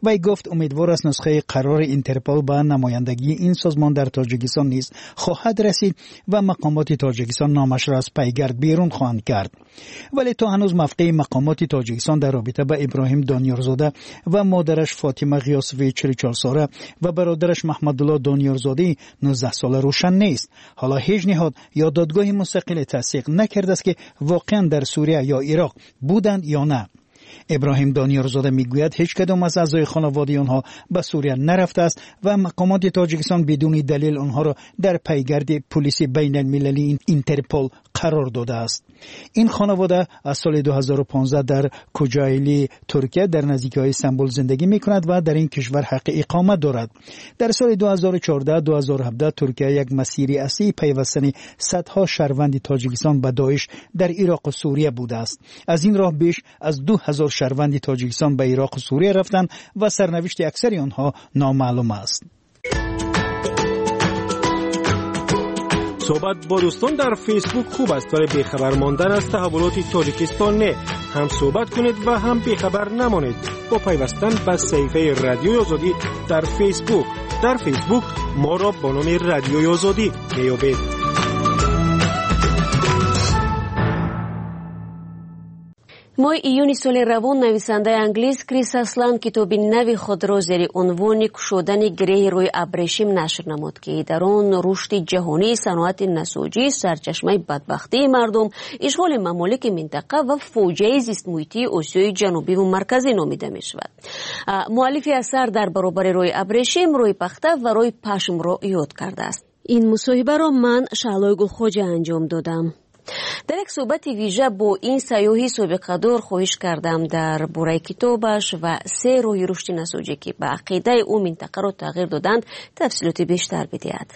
وی گفت امیدوار است نسخه قرار اینترپل به نمایندگی این سازمان در تاجیکستان نیز خواهد رسید و مقامات تاجیکستان نامش را از پیگرد بیرون خواهند کرد. ولی تا هنوز موقع مقامات تاجیکستان در رابطه با ابراهیم دانیارزاده و مادرش فاطمه غیاسوی 44 ساله و برادرش محمدالله دانیارزاده 19 ساله روشن نیست. حالا هیچ نهاد یا دادگاه مستقل تصدیق نکرده است که واقعا در سوریه یا عراق بودند یا نه. ابراهیم دانیارزاده میگوید هیچ کدام از اعضای خانواده آنها به سوریه نرفته است و مقامات تاجیکستان بدون دلیل آنها را در پیگرد پلیس بین المللی اینترپل قرار داده است. این خانواده از سال 2015 در کوجایلی ترکیه در نزدیکی استانبول زندگی میکند و در این کشور حق اقامت دارد. در سال 2014-2017 ترکیه یک مسیری اصلی پیوستن صدها شهروند تاجیکستان به داعش در عراق و سوریه بوده است. از این راه بیش از 2000 شهروند تاجیکستان به عراق و سوریه رفتند و سرنوشت اکثر آنها نامعلوم است. صحبت با دوستان در فیسبوک خوب است ولی بیخبر ماندن از تحولات تاجیکستان نه. هم صحبت کنید و هم بیخبر نمانید با پیوستن به صفحه رادیوی آزادی در فیسبوک. در فیسبوک ما را با نام رادیوی آزادی میابید. ماه ایونی سال روان نویسنده انگلیس کریس اسلان کتابی نوی خود را زیر عنوان کشودن گره روی ابریشم نشر نمود که در آن رشد جهانی صنعت نساجی سرچشمه بدبختی مردم، اشغال ممالک منطقه و فوجای زیست محیطی آسیای جنوبی و مرکزی نامیده می شود. مؤلف اثر در برابر روی ابریشم، روی پخته و روی پشم را یاد کرده است. این مصاحبه را من شعلای گلخواجه انجام دادم. در یک صحبت ویژه با این سیاحی سابقه دار خواهش کردم در باره کتابش و 3 روی رشد نساجی که به عقیده او منطقه را تغییر دادند تفصیلات بیشتر بدهد.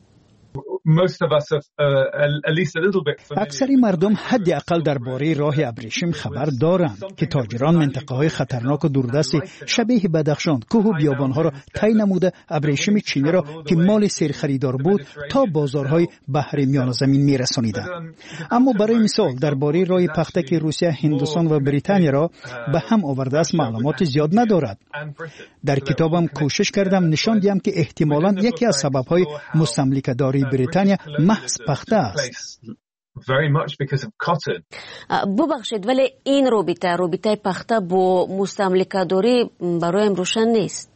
اکثر مردم حداقل درباره راه ابریشم خبر دارند که تاجران منطقه‌های خطرناک و دوردست شبیه بدخشان، کوه و بیابان‌ها را طی نموده ابریشم چینی را که مال سیر خریدار بود تا بازارهای بحر میان زمین می‌رسانیدند. اما برای مثال درباره راه پخته که روسیه، هندوستان و بریتانیا را به هم آورده است معلومات زیاد ندارد. در کتابم کوشش کردم نشان دهم که احتمالاً یکی از سبب‌های مستملکه‌داری بریتانیا محض پخته است. ببخشید ولی این رابطه پخته با مستملکه‌داری برایم روشن نیست.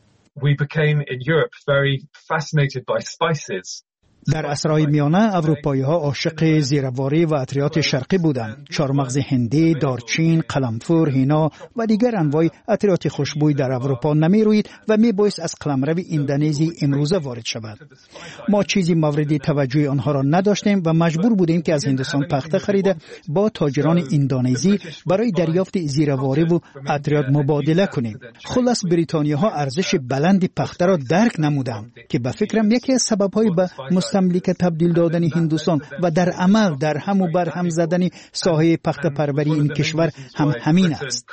در عصرهای میانه اروپایی‌ها عاشق زیرواری و عطریات شرقی بودند. چارمغز هندی، دارچین، قلمفور، هینا و دیگر انواع عطریات خوشبوی در اروپا نمی‌روید و می‌بایست از قلمرو اندونزی امروزه وارد شود. ما چیزی مورد توجه آنها را نداشتیم و مجبور بودیم که از هندوستان پخته خریده با تاجران اندونزی برای دریافت زیرواری و عطریات مبادله کنیم. خلاص بریتانیاها ارزش بلند پخته را درک نمودند که به فکرم یکی از سبب‌های به مستملک تبدیل دادن هندوستان و در عمل در هم و بر هم زدن ساحه پخته پروری این کشور هم همین است.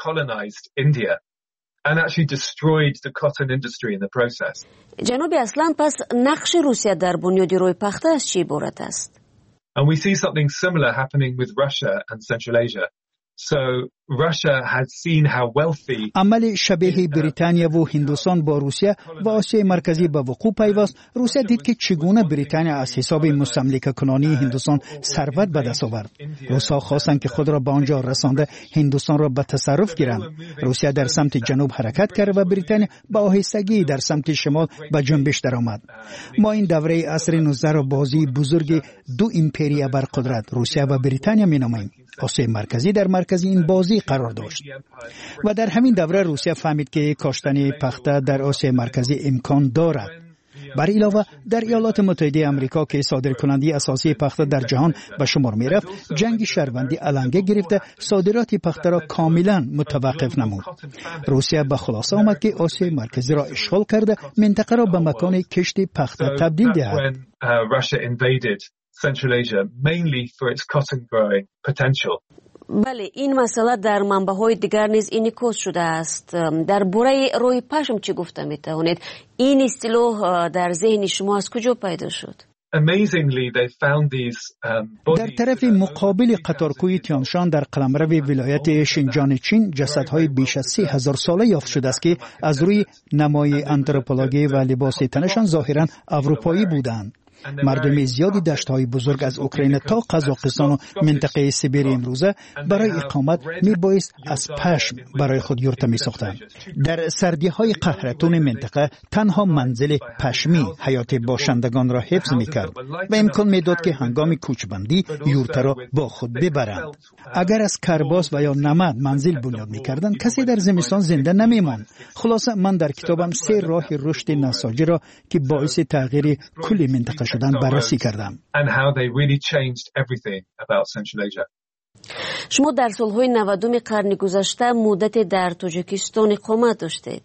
جناب اسلام، پس نقش روسیه در بنیاد روی پخته از چی عبارت است؟ And we see something similar happening with Russia and Central Asia. So Russia had seen how wealthy عمل شبیه بریتانیا و هندوستان با روسیه و آسیای مرکزی به وقوع پیوست. روسیه دید که چگونه بریتانیا از حساب مستملکه کنانی هندوستان ثروت به دست آورد. روس‌ها خواستند که خود را به آنجا رسانده هندوستان را به تصرف گیرند. روسیه در سمت جنوب حرکت کرد و بریتانیا با آهستگی در سمت شمال به جنبش درآمد. ما این دوره عصر 19 را بازی بزرگ دو امپریا برقدرت روسیه و بریتانیا می‌نامیم. آسیای مرکزی در مرکز این بازی قرار داشت و در همین دوره روسیه فهمید که کاشتن پخته در آسیای مرکزی امکان دارد. بر علاوه در ایالات متحده آمریکا که صادرکننده اساسی پخته در جهان به شمار می رفت، جنگ شهروندی علنگه گرفته صادرات پخته را کاملا متوقف نمود. روسیه به خلاصه آمد که آسیای مرکزی را اشغال کرده منطقه را به مکان کشت پخته تبدیل دهد. Central Asia, mainly for its cotton growing potential. بله، این مسئله در منبع‌های دیگر نیز انعکاس شده است. در باره روی پشم چه گفته می‌توانید؟ این اصطلاح در ذهن شما از کجا پیدا شد؟ در طرف مقابل قطارکوی تیانشان در قلمرو ولایت شینجان چین جسدهای بیش از 3000 ساله یافت شده است که از روی نمای آنتروپولوژی و لباس تنشان ظاهراً اروپایی بودند. مردم زیادی دشت‌های بزرگ از اوکراین تا قزاقستان و منطقه سیبری امروزه برای اقامت میبایست از پشم برای خود یورت می‌ساختند. در سردی‌های قهرتون منطقه تنها منزل پشمی حیات باشندگان را حفظ می‌کرد و امکان می‌داد که هنگام کوچ‌بندی یورت را با خود ببرند. اگر از کرباس و یا نمد منزل بنیاد می‌کردند کسی در زمستان زنده نمی‌ماند. خلاصه من در کتابم 3 راه رشد نساجی را که باعث تغییر کل منطقه شدن بررسی کردم. شما در سالهای 90 قرن گذشته مدت در تاجیکستان اقامت داشتید.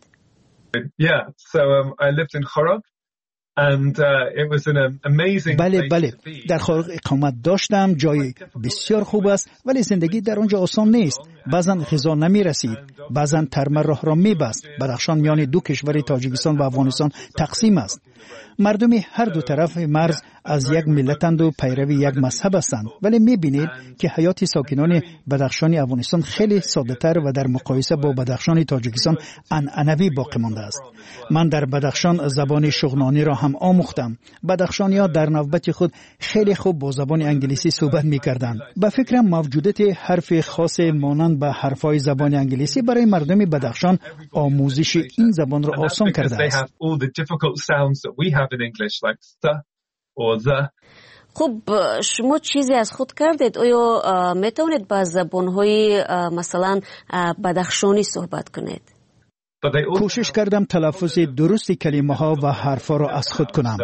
بله در خارق اقامت داشتم. جای بسیار خوب است ولی زندگی در آنجا آسان نیست. بعضا غذا نمی رسید، بعضا ترمه راه را می بست. بدخشان میان دو کشور تاجیکستان و افغانستان تقسیم است. مردم هر دو طرف مرز از یک ملتند و پیروی یک مذهب هستند، ولی می‌بینید که حیات ساکنان بدخشان افغانستان خیلی ساده‌تر و در مقایسه با بدخشان تاجیکستان عنعنوی باقی مانده است. من در بدخشان زبان شغنانی را هم آموختم. بدخشانی‌ها در نوبت خود خیلی خوب با زبان انگلیسی صحبت می‌کردند. به فکرم موجودیت حرف خاص مانند به حرف‌های زبان انگلیسی برای مردم بدخشان آموزش این زبان را آسان کرده است. خب شما چیزی از خود کردید؟ آیا میتونید با زبان‌های مثلا بدخشانی صحبت کنید؟ کوشش کردم تلفظ درست کلمه‌ها و حرف‌ها را از خود کنم.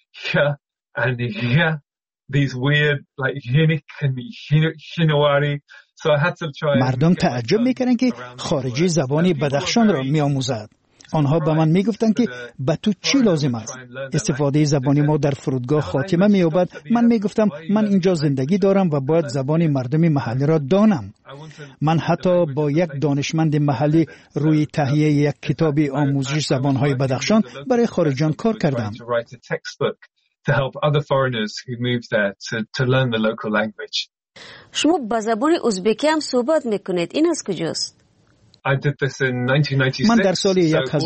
مردم تعجب می‌کردند که خارجی زبان بدخشان را می‌آموزد. آنها به من میگفتند که به تو چی لازم است؟ استفاده زبانی ما در فرودگاه خاتمه می‌یابد. من میگفتم من اینجا زندگی دارم و باید زبان مردم محلی را دانم. من حتی با یک دانشمند محلی روی تهیه یک کتاب آموزش زبان‌های بدخشان برای خارجیان کار کردم. شما با زبان ازبکی هم صحبت میکنید. این از کجاست؟ من در سال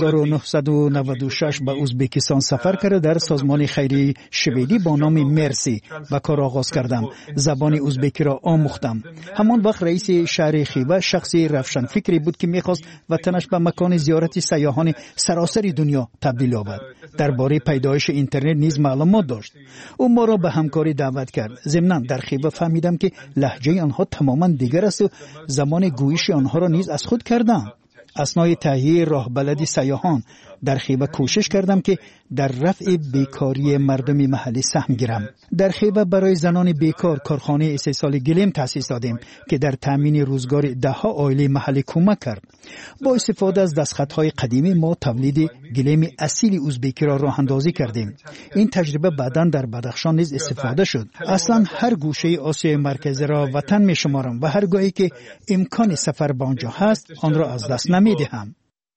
1996 به ازبکستان سفر کرده در سازمان خیریه شویدی با نام مرسی و کار آغاز کردم. زبان ازبکی را آموختم. همان وقت رئیس شهر خیوه شخصی روشن فکری بود که میخواست وطنش به مکان زیارت سیاحان سراسر دنیا تبدیل یابد. درباره پیدایش اینترنت نیز معلومات داشت. او ما را به همکاری دعوت کرد. ضمناً در خیوه فهمیدم که لهجه آنها تماما دیگر است و زمان گویش آنها را نیز از خود کردم. اثنای تهیه راهبلد سیاحان در خیبه کوشش کردم که در رفع بیکاری مردم محلی سهم گیرم. در خیبه برای زنان بیکار کارخانه استحصال گلیم تأسیس دادیم که در تامین روزگار ده‌ها عائله محلی کمک کرد. با استفاده از دستخطهای قدیمی ما تولید گلیم اصیل ازبکی را راه اندازی کردیم. این تجربه بعداً در بدخشان نیز استفاده شد. اصلا هر گوشه آسیای مرکزی را وطن می‌شمارم و هر گاهی که امکان سفر به آنجا هست آن را از دست نمی‌دهم.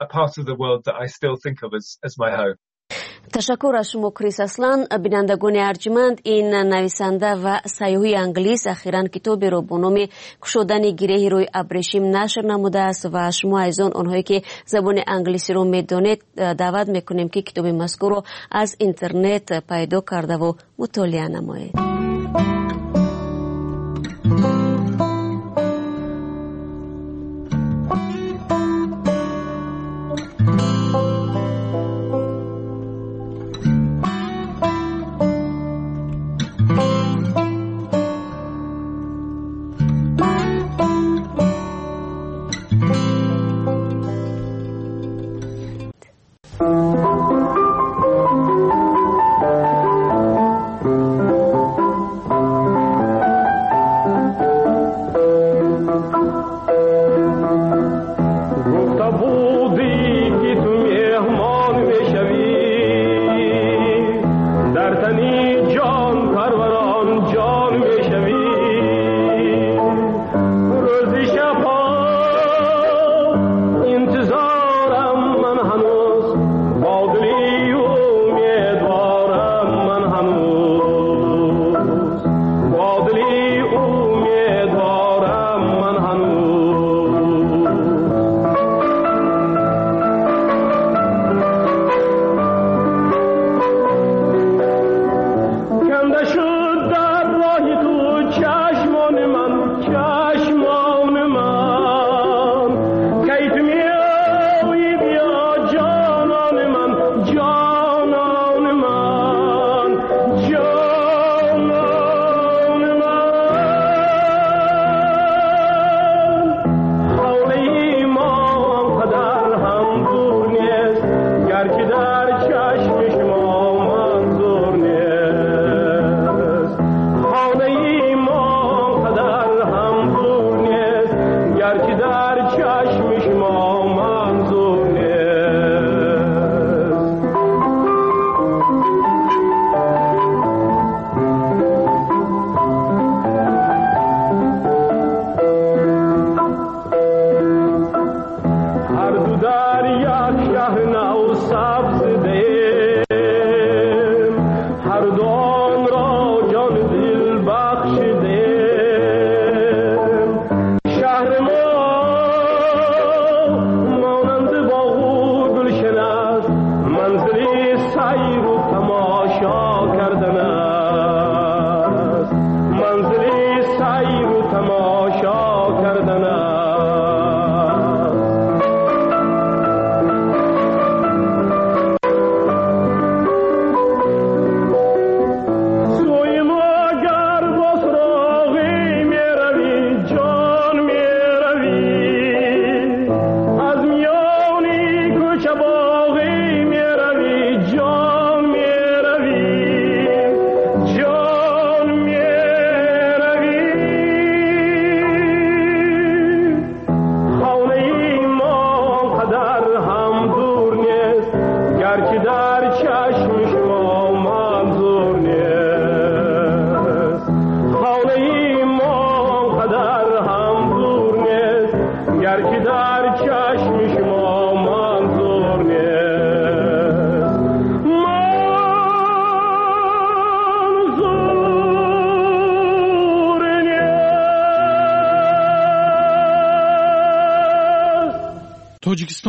تشکر از شما کریس اسلان. بینندگان ارجمند، این نویسنده و سیاحی انگلیس اخیراً کتابی را با نام گشودن گره روی ابریشم نشر نموده است و شما ایزان آنهایی که زبان انگلیسی را میدانید دعوت میکنیم که کتاب مذکور را از اینترنت پیدا کرده و مطالعه نمایید.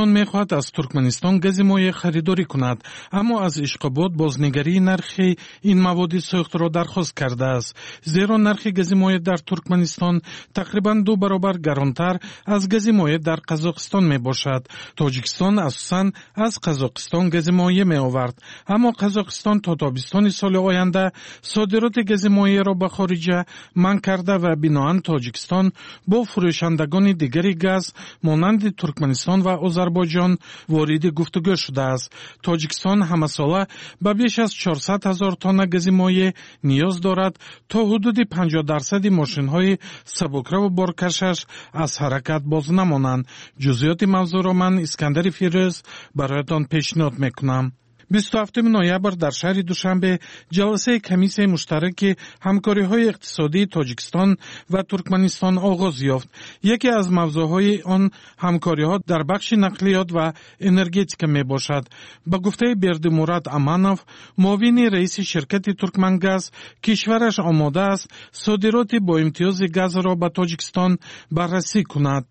тоҷикистон мехоҳад аз туркманистон гази моеъ харидорӣ кунад, аммо аз ишқобот бознигарии нархи ин маводи сӯхтро дархост кардааст, зеро нархи гази моеъ дар Туркманистон тақрибан 2 баробар гаронтар аз гази моеъ дар Қазоқистон мебошад. Тоҷикистон асосан аз Қазоқистон гази моеъ меовард, аммо Қазоқистон то тобистони соли оянда содироти гази моеъро ба хориҷа манъ карда ва биноан Тоҷикистон бо фурӯшандагони дигари газ монанди Туркманистон ва Озарбойҷон вориди гуфтугӯ шудааст. Тоҷикистон ҳамасола ба беш аз 400 000 тонна гази моеъ ниёз дорад то ҳудуди 50% мошинҳои сабукраву боркашаш аз ҳаракат боз намонанд. ҷузъиёти мавзӯъро ман Искандари Фирӯз бароятон пешниҳод мекунам. 27 ноябр дар шаҳри Душанбе ҷаласаи комиссияи муштараки ҳамкориҳои иқтисодии Тоҷикистон ва Туркманистон оғоз ёфт. Яке аз мавзӯъҳои он ҳамкориҳо дар бахши нақлиёт ва энергетика мебошад. Ба гуфтаи Бердимурод Аманов, муовини раиси ширкати Туркмангаз, кишвараш омода аст содироти бо имтиёзи газро ба Тоҷикистон баррасӣ кунад.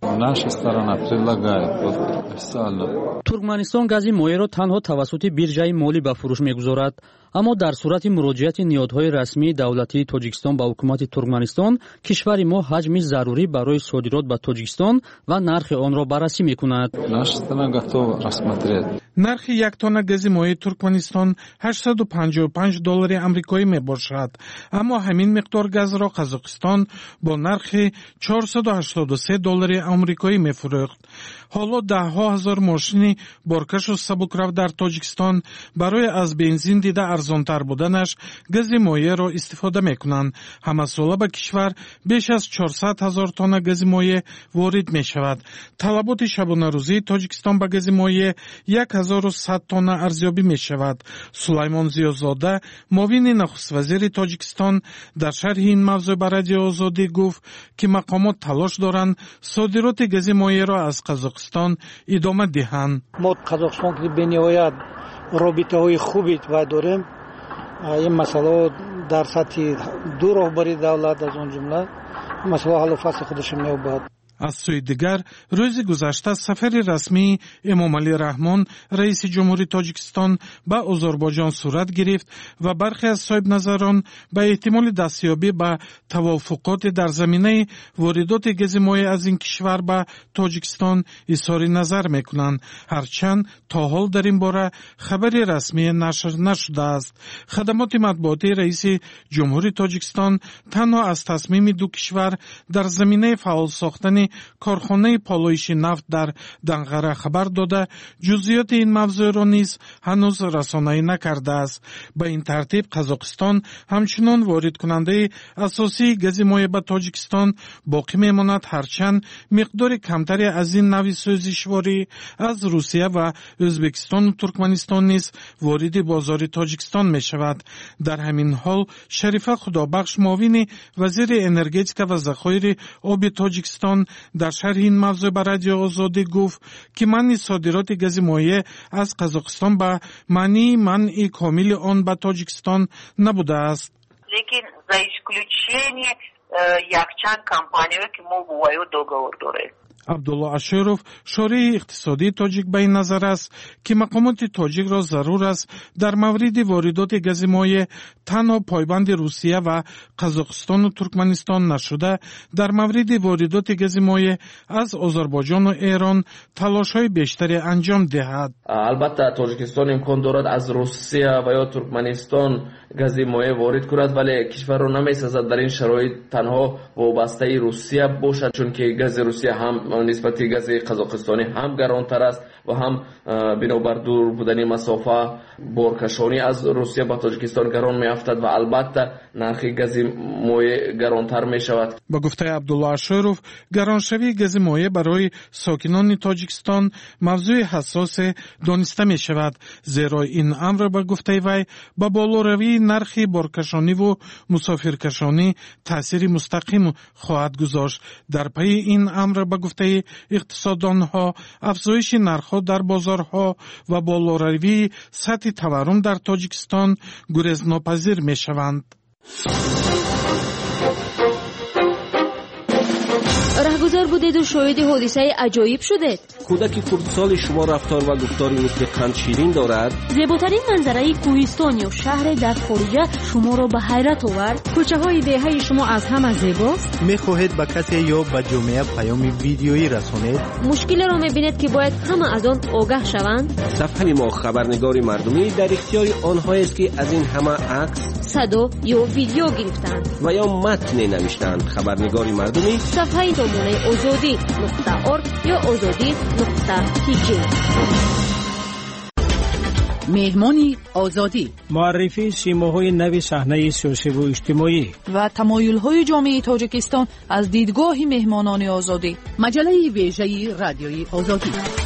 Туркманистон гази моеъро танҳо тавассути бирҷаи молӣ ба фурӯш мегузорад, аммо дар сурати муроҷиати ниҳодҳои расмии давлатии Тоҷикистон ба ҳукумати Туркманистон, кишвари мо ҳаҷми зарурӣ барои содирот ба Тоҷикистон ва нархи онро баррасӣ мекунад. нархи як тонна гази моеъи Туркманистон $855 амрикоӣ мебошад, аммо ҳамин миқдор газро Қазоқистон бо нархи $483 амрикоӣ мефурӯхт. ҳоло даҳҳо ҳазор мошини боркашу сабукрав дар Тоҷикистон барои аз бензин дида арзонтар буданаш гази моеъро истифода мекунанд. ҳамасола ба кишвар беш аз 400 000 тонна гази моеъ ворид мешавад. талаботи шабонарӯзии Тоҷикистон ба гази моеъ 1100 тонна арзёбӣ мешавад. Сулаймон Зиёзода, муовини нахуствазири Тоҷикистон, дар шарҳи ин мавзӯъ ба Радиои Озодӣ гуфт, ки мақомот талош доранд содироти гази моеъро аз Қазоқистон идома диҳанд. мо Қазоқистон ки бениҳоят робитаҳои хуби ва дорем. این مسئله در سطح دو راهبری دولت از اون جمله مسئله حل و فصل خودش می‌یابد. аз сӯи дигар рӯзи гузашта сафари расмии Эмомалӣ Раҳмон, раиси ҷумҳурии Тоҷикистон, ба Озарбойҷон сурат гирифт ва бархе аз соҳибназарон ба эҳтимоли дастёбӣ ба тавофуқоте дар заминаи воридоти гази моеъ аз ин кишвар ба Тоҷикистон изҳори назар мекунанд, ҳарчанд то ҳол дар ин бора хабари расмие нашр нашудааст. хадамоти матбуотии раиси ҷумҳурии Тоҷикистон танҳо аз тасмими ду кишвар дар заминаи фаъол сохтани корхонаи полоиши нафт дар Данғара хабар дода, ҷузъиёти ин мавзӯъро низ ҳанӯз расонаӣ накардааст. Ба ин тартиб Қазоқистон ҳамчунон воридкунандаи асосии гази моеъ ба Тоҷикистон боқӣ мемонад, ҳарчанд миқдори камтаре аз ин нави сӯзишворӣ аз Русия ва Ӯзбекистону Туркманистон низ вориди бозори Тоҷикистон мешавад. Дар ҳамин ҳол Шарифа Худобахш, муовини вазири энергетика ва захоири оби Тоҷикистон, дар шарҳи ин мавзӯъ ба Радиои Озодӣ гуфт, ки манъи содироти гази моеъ аз Қазоқистон ба маънии манъи комили он ба Тоҷикистон набудааст. Лекин за исключение якчанд компаниҳое ки мо бо договор дорем. Абдулло Ашуров, шории иқтисодии тоҷик, ба ин назар аст, ки мақомоти тоҷикро зарур аст дар мавриди воридоти гази моеъ танҳо пойбанди Русия ва Қазоқистону Туркманистон нашуда, дар мавриди воридоти гази моеъ аз Озарбойҷону Эрон талошҳои бештаре анҷом диҳад. албатта Тоҷикистон имкон дорад аз Русия ва ё Туркманистон гази моеъ ворид кунад, вале кишварро намесазад дар ин шароит танҳо вобастаи Русия бошад, чунки гази Русия ҳам нисбати гази Қазоқистони ҳам гаронтар аст ва ҳам бинобар дур будани масофа боркашонӣ аз Русия ба Тоҷикистон гарон меафтад ва албатта нархи гази моеъ гаронтар мешавад. Ба гуфтаи Абдулло Ашуров, гароншавии гази моеъ барои сокинони Тоҷикистон мавзӯи ҳассосе дониста мешавад, зеро ин амр, ба гуфтаи вай, ба болоравии нархи боркашониву мусофиркашонӣ таъсири мустақим хоҳад гузошт. Дар пайи ин амр, ба гуфтаи иқтисоддонҳо, афзоиши нархҳо дар бозорҳо ва болоравии сатҳи таворрум дар Тоҷикистон гурезнопазир мешаванд. حضار بودید و شاهد حادثه عجایب شدید. کودک خردسال شما رفتار و گفتاری مطلقاً شیرین دارد. زیباترین منظره کوهستان یا شهر در خارجه شما را به حیرت آورد. کوچه های دهه شما از همه زیباست. میخواهید به کسی یا به جامعه پیام ویدیویی رسانید؟ مشکل را میبینید که باید همه از آن آگاه شوند. صفحه ما خبرنگاری مردمی در اختیار آنهایی است که از این همه عکس، صدا یا ویدیو گرفتند و یا متن نوشتند. خبرنگاری مردمی صفحه نمونه azadi.org یا azadi.tk. مهمانی آزادی، معرفی سیماهای نو صحنه سیاسی و اجتماعی و تمایل‌های جامعه تاجیکستان از دیدگاه مهمانان آزادی. مجله ویژه رادیوی آزادی.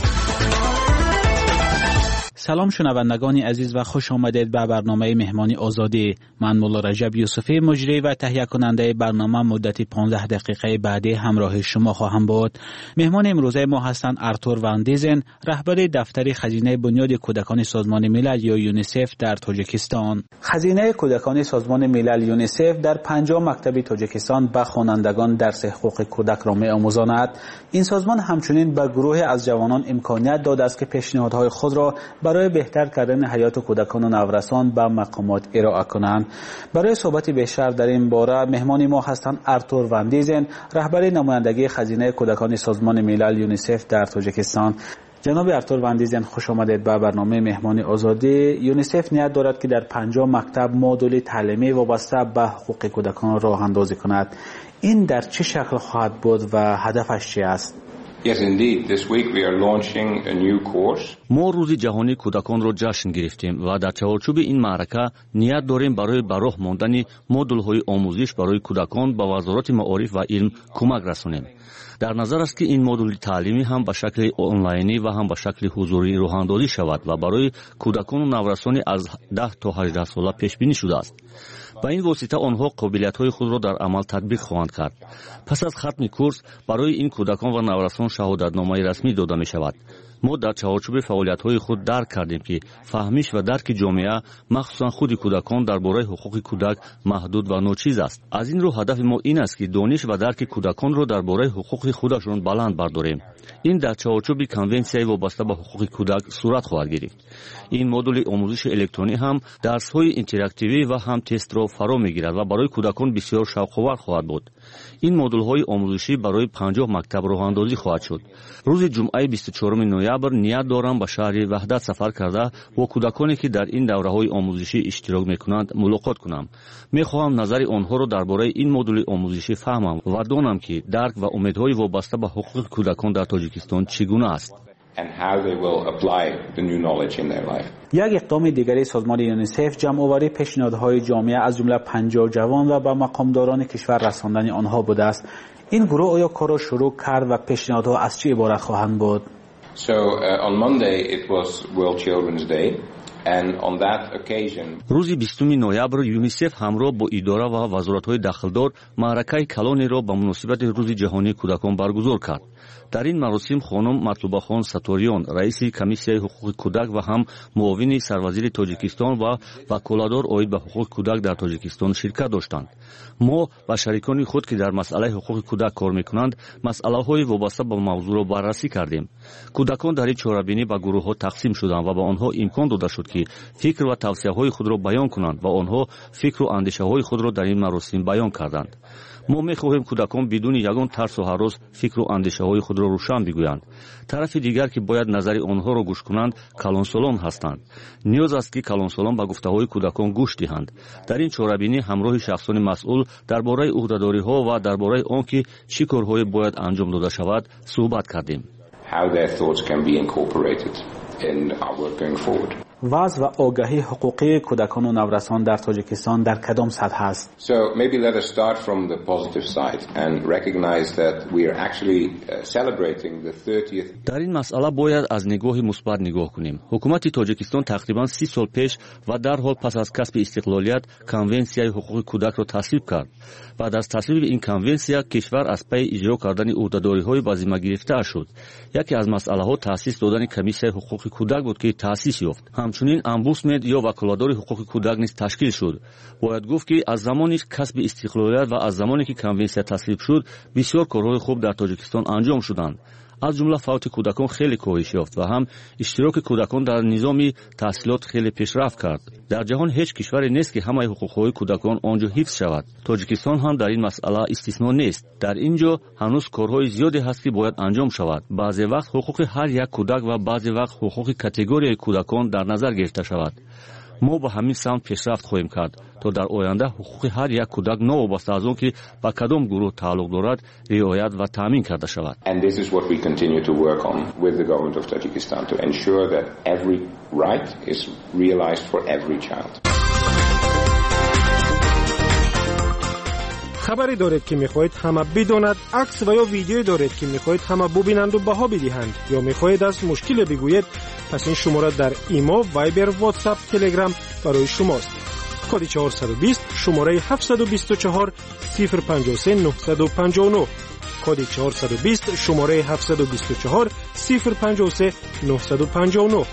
سلام شنوندگان عزیز و خوش آمدید به برنامه مهمانی آزادی. من مولا رجب یوسفی مجری و تهیه کننده برنامه مدت 15 دقیقه بعدی همراه شما خواهم بود. مهمان امروزه ما هستند آرتور وان دیزن، رهبر دفتر خزینه بنیاد کودکان سازمان ملل یا یونیسف در تاجیکستان. خزینه کودکان سازمان ملل یونیسف در 50 مکتب تاجیکستان به خوانندگان درس حقوق کودک را می‌آموزاند. این سازمان همچنین به گروه از جوانان امکانیت داده است که پیشنهادهای خود را برای بهتر کردن حیات کودکان و نوجوانان به مقامات ارائه کنند. برای صحبت بیشتر در این باره مهمان ما هستند آرتور وان دیزن، رهبر نمایندگی خزینه کودکان سازمان ملل یونیسف در تاجیکستان. جناب آرتور وان دیزن، خوش آمدید به برنامه مهمانی آزادی. یونیسف نیت دارد که در 50 مکتب مدل تعلیمی وابسته به حقوق کودکان راه اندازی کند. این در چه شکل خواهد بود و هدفش چی است؟ Yes, indeed. This week we are launching a new course. ما روز جهانی کودکان را جشن گرفتیم و در چارچوب این معرکه نیت داریم برای به راه ماندن مدل‌های آموزش برای کودکان به وزارت معارف و علم کمک رسانیم. در نظر است که این مدل تعلیمی هم به شکل آنلاینی و هم به شکل حضوری راه اندازی شود و برای کودکان و نوجوانان از 10 تا 18 ساله پیش بینی شده است. با این واسطه آنها قابلیت‌های خود را در عمل تطبیق خواهند کرد. پس از ختم کورس برای این کودکان و نوجوانان شهادتنامه رسمی داده می شود. ما در چارچوب فعالیت‌های خود درک کردیم که فهمیش و درک جامعه مخصوصا خود کودکان درباره حقوق کودک محدود و ناچیز است. از این رو هدف ما این است که دانش و درک کودکان را درباره حقوق خودشان بلند برداریم. این در چارچوب کنونسیای وابسته به حقوق کودک صورت خواهد گرفت. این مدل آموزش الکترونی هم درس‌های اینتراکتیوی و هم تست را فرا می‌گیرد و برای کودکان بسیار شوق‌آور خواهد بود. این مدل‌های آموزشی برای 50 مکتب راه اندازی خواهد شد. روز جمعه 24 نوامبر نیت دارم به شهر وحدت سفر کرده و کودکانی که در این دوره‌های آموزشی اشتراک می‌کنند ملاقات کنم. می‌خواهم نظر آنها را درباره این مدل آموزشی فهمم و دانم که درک و امیدهای وابسته به حقوق کودکان در تاجیکستان چگونه است. And how they will apply the new knowledge in their life. یک اقدام دیگری سازمان یونیسف جمع‌آوری پیشنهادهای جامعه از جمله 50 جوان و به مقامداران کشور رساندن آنها بوده است. این گروه آیا کار را شروع کرد و پیشنهادها از چه عبارت خواهند بود؟ So on Monday it was World Children's Day. And on that occasion, روز 20 نوامبر یونیسف همراه با اداره و وزارت‌های داخلدار معرکه کلانی را به مناسبت روز جهانی کودکان برگزار کرد. در این مراسم خانم مطلوبه خان ستوریان، رئیس کمیسیای حقوق کودک و هم معاون سروزیر تاجیکستان و وکالتدار عاید به حقوق کودک در تاجیکستان شرکت داشتند. ما و شریکان خود که در مسئله حقوق کودک کار می‌کنند، مسائل‌های وابسته به موضوع را بررسی کردیم. کودکان در این چهاربینی به گروه‌ها تقسیم شدند و به آنها امکان داده شد که فکر و توصیه‌های خود را بیان کنند و آنها فکر و اندیشه‌های خود را در این مراسم بیان کردند. ما می‌خواهیم کودکان بدون یگان ترس و هراس فکر و اندیشه‌های خود را روشن بگویند. طرف دیگر که باید نظر آنها را گوش کنند کلانسالان هستند. نیاز است که کلانسالان به گفته‌های کودکان گوش دهند. در این چهاربینی همراه شخصان مسئول درباره عهده‌داری‌ها و درباره آنکه چه کارهایی باید انجام داده شود صحبت کردیم. How their thoughts can be incorporated in our work going forward. وضع و آگاهی حقوقی کودکان و نوجوانان در تاجیکستان در کدام سطح است؟ So maybe let us start from the positive side and recognize that we are actually celebrating the 30th. در این مسئله باید از نگاه مثبت نگاه کنیم. حکومت تاجیکستان تقریباً 30 سال پیش و در حال پس از کسب استقلالیت کنونسیای حقوق کودک را تصویب کرد. بعد از تصویب این کنونسیا کشور از پی اجرا کردن عهده‌داری‌های به ذمه گرفته شد. یکی از مسئله‌ها تأسیس دادن کمیسیای حقوق کودک بود که تأسیس یافت. همچنین امبودسمن یا وکالتدار حقوق کودک نیز تشکیل شد. باید گفت که از زمانی کسب استقلالیت و از زمانی که کنونسیا تصویب شد بسیار کارهای خوب در تاجیکستان انجام شدند. از جمله فوت کودکان خیلی کاهش یافت و هم اشتراک کودکان در نظام تحصیلات خیلی پیشرفت کرد. در جهان هیچ کشوری نیست که همه حقوقهای کودکان آنجا حفظ شود. تاجیکستان هم در این مسئله استثنا نیست. در اینجا هنوز کارهای زیادی هست که باید انجام شود. بعضی وقت حقوق هر یک کودک و بعضی وقت حقوق کاتگوری کودکان در نظر گرفته شود. ما با همین سمت پیشرفت خواهیم کرد تا در آینده حقوق هر یک کودک نوابسته از آن که به کدام گروه تعلق دارد رعایت و تامین کرده شود. And this is what we continue to work on with the government of Tajikistan to ensure that every right is realized for every child. خبری دارید که میخواهید همه بداند، عکس و یا ویدیویی دارید که میخواهید همه ببینند و بها بدهند یا میخواهید از مشکل بگویید، پس این شماره در ایمو، وایبر، واتساپ، تلگرام برای شماست. کد 420 شماره 724 053 959. کد 420 شماره 724 053 959.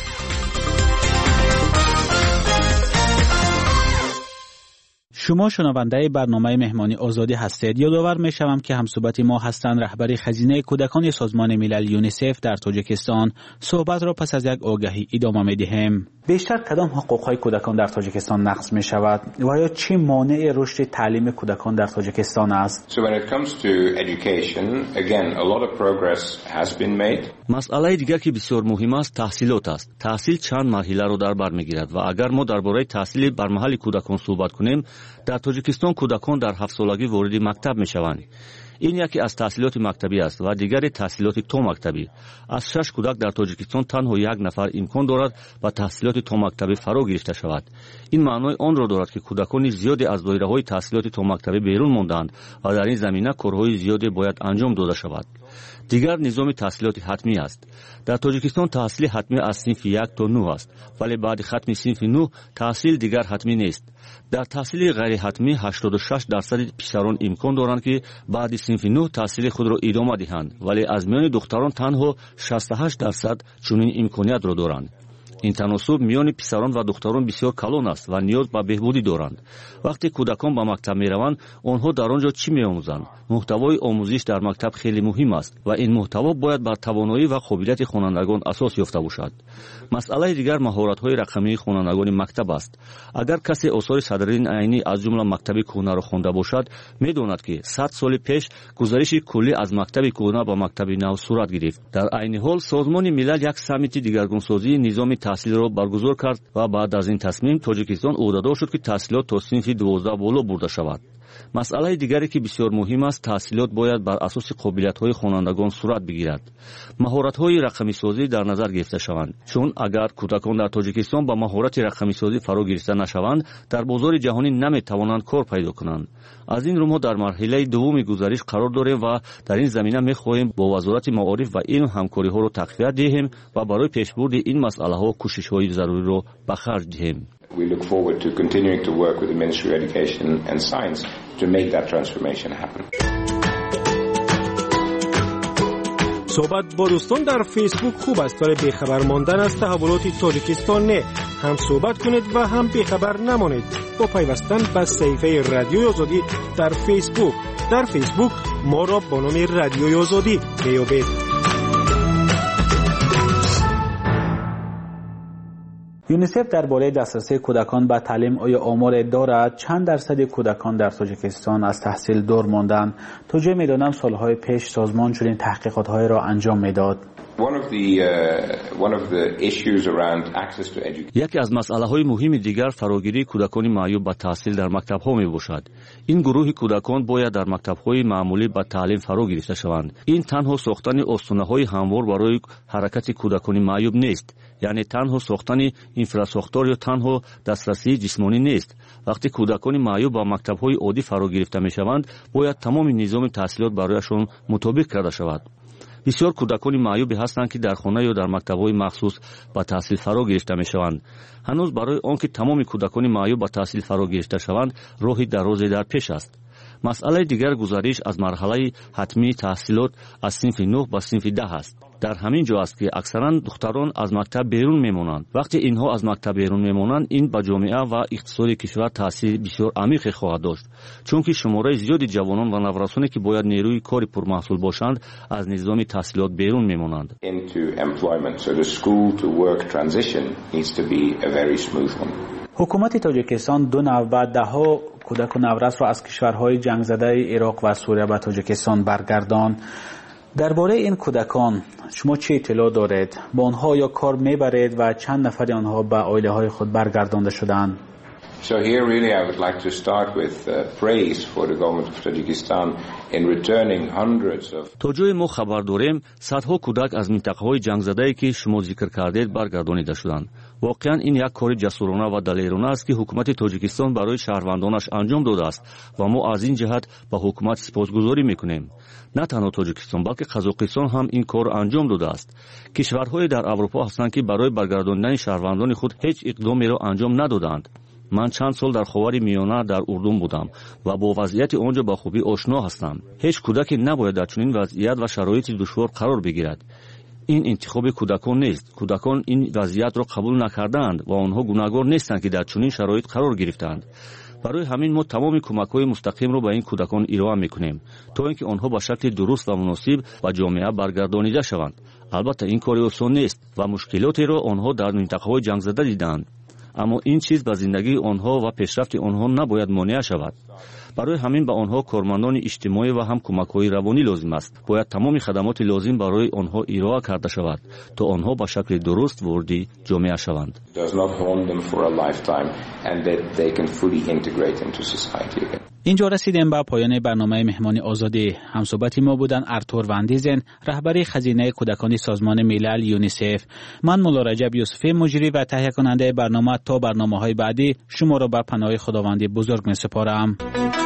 شما شنونده برنامه مهمانی آزادی هستید. یادآور می‌شوم که همصحبت ما هستند رهبر خزینه کودکان سازمان ملل یونیسف در تاجیکستان. صحبت را پس از یک آگهی ادامه می‌دهیم. بیشتر کدام حقوق‌های کودکان در تاجیکستان نقض می‌شود و یا چی مانع رشد تعلیم کودکان در تاجیکستان است؟ So when it comes to education, again a lot of progress has been made. مسئله دیگر که بسیار مهم است تحصیلات است. تحصیل چند مرحله را در بر می‌گیرد و اگر ما درباره تحصیل بر محل کودکان صحبت کنیم، در تاجیکستان کودکان در 7 سالگی وارد مکتب می‌شوند. این یکی از تحصیلات مکتبی است و دیگری تحصیلات تو مکتبی. از 6 کودک در تاجیکستان تنها یک نفر امکان دارد با تحصیلات تو مکتبی فرا گرفته شود. این معنای آن را دارد که کودکان زیادی از دایره‌های تحصیلات تو مکتبی بیرون ماندند و در این زمینه کارهای زیادی باید انجام داده شود. دیگر نظام تحصیلات حتمی است. در تاجیکستان تحصیل حتمی از صنف 1 تا 9 است، ولی بعد ختم صنف 9 تحصیل دیگر حتمی نیست. در تحصیل غیر حتمی 86% پسران امکان دارند که بعد صنف 9 تحصیل خود را ادامه دهند، ولی از میان دختران تنها 68% چنین امکانیت را دارند. این تناسب میان پسران و دختران بسیار کلان است و نیاز به بهبودی دارند. وقتی کودکان به مکتب میروند، آنها در آنجا چی میآموزند؟ محتوای آموزش در مکتب خیلی مهم است و این محتوا باید بر توانایی و قابلیت خوانندگان اساس یافته باشد. مسئله دیگر مهارت‌های رقمی خوانندگان مکتب است. اگر کسی آثار صدرالدین عینی از جمله مکتب کهنه را خوانده باشد، میداند که 100 سال پیش گزارش کلی از مکتب کهنه به مکتب نو صورت گرفت. در عین حال سازمان ملل یک سمیت دیگرگونسازی نظام تحصیل را برگزار کرد و بعد از این تصمیم تاجیکستان عهدهدار شد که تحصیلات تا صنف 12 بالا برده شود. مسئله دیگری که بسیار مهم است تحصیلات باید بر اساس قابلیت‌های خوانندگان صورت بگیرد. مهارت‌های رقمی سازی در نظر گرفته شوند، چون اگر کودکان در تاجیکستان با مهارت رقمی سازی فرا گرفته نشوند، در بازار جهانی نمی‌توانند کار پیدا کنند. از این رو ما در مرحله دوم گزارش قرار داریم و در این زمینه می‌خواهیم با وزارت معارف و علم همکاری‌ها را تقویت دهیم و برای پیشبرد این مسئله‌ها کوشش‌های ضروری را به خرج دهیم. We look forward to continuing to work with the Ministry of Education and Science to make that transformation happen. صحبت با دوستان در فیسبوک خوب است، ولی بیخبر ماندن از تحولات تاجیکستان نه. هم صحبت کنید و هم بیخبر نمانید با پیوستن به صفحه رادیوی آزادی در فیسبوک. در فیسبوک ما را با نام رادیوی آزادی میابید. یونیسف درباره دسترسی کودکان به تعلیم آیا آمار دارد؟ چند درصد کودکان در تاجیکستان از تحصیل دور ماندند؟ تا جای میدانم سالهای پیش سازمان چنین تحقیقات‌های را انجام میداد. یکی از مسئله‌های مهم دیگر فراگیری کودکان معیوب به تحصیل در مکتب‌ها میباشد. این گروه کودکان باید در مکتب‌های معمولی به تعلیم فرا گرفته شوند. این تنها ساختن آستانه‌های هموار برای حرکت کودکان معیوب نیست، یعنی تنها ساختن اینفراساختور یا تنها دسترسی جسمانی نیست. وقتی کودکان معیوب به مکتب‌های عادی فرا گرفته می‌شوند، باید تمام نظام تحصیلات برایشان مطابق کرده شود. بسیار کودکان معیوبی هستند که در خانه یا در مکتب‌های مخصوص با تحصیل فرا گرفته می‌شوند. هنوز برای آنکه تمام کودکان معیوب با تحصیل فرا گرفته شوند، راهی درازی در پیش است. مسئله دیگر گزارش از مرحله حتمی تحصیلات از صنف 9 به صنف 10 است. در همین جا است که اکثرا دختران از مکتب بیرون میمونند. وقتی اینها از مکتب بیرون میمونند، این به جامعه و اقتصاد کشور تاثیر بسیار عمیق خواهد داشت، چون که شماره زیادی جوانان و نوجوانانی که باید نیروی کاری پرمحصول باشند از نظام تحصیلات بیرون میمونند. حکومت تاجیکستان 2 نوع و 10 کودک و نورس را از کشورهای جنگ زده عراق و سوریه به تاجیکستان برگردان. درباره این کودکان شما چه اطلاع دارید؟ با آنها یا کار میبرید و چند نفر آنها به عائله های خود برگردانده شدند؟ So here really I would like to start with praise for the government of Tajikistan in returning hundreds of تا جای ما خبر داریم صدها کودک از منطقه‌های جنگ زده‌ای که شما ذکر کردید برگردانیده شدند. واقعا این یک کار جسورانه و دلیرانه است که حکومت تاجیکستان برای شهروندانش انجام داده است و ما از این جهت به حکومت سپاسگزاری می‌کنیم. نه تنها تاجیکستان بلکه قزاقستان هم این کار انجام داده است. کشورهای در اروپا هستند که برای برگرداندن شهروندان خود هیچ اقدامی را انجام ندادند. من چند سال در خاور میانه در اردن بودم و با وضعیت آنجا با خوبی آشنا هستم. هیچ کودکی نباید در چنین وضعیت و شرایط دشوار قرار بگیرد. این انتخاب کودکان نیست. کودکان این وضعیت را قبول نکردند و آنها گناهکار نیستند که در چنین شرایط قرار گرفتند. برای همین ما تمام کمک‌های مستقیم را به این کودکان ارائه می‌کنیم تا اینکه آنها به شکل درست و مناسب به جامعه برگردانیده شوند. البته این کار آسان نیست و مشکلاتی را آنها در منطقه‌های جنگ زده دیدند. اما این چیز به زندگی آنها و پیشرفت آنها نباید مانع شود. برای همین به آنها کارمندان اجتماعی و هم کمک‌های روانی لازم است. باید تمام خدمات لازم برای آنها ارائه کرده شود تا آنها به شکل درست وارد جامعه شوند. اینجا رسیدیم به پایان برنامه مهمانی آزادی. همصحبت ما بودن ارتور وندیزن، رهبر خزینه کودکان سازمان ملل یونیسف. من مولا رجب یوسفی، مجری و تهیه کننده برنامه. تا برنامه‌های بعدی شما را به پناه خداوند بزرگ می‌سپارم.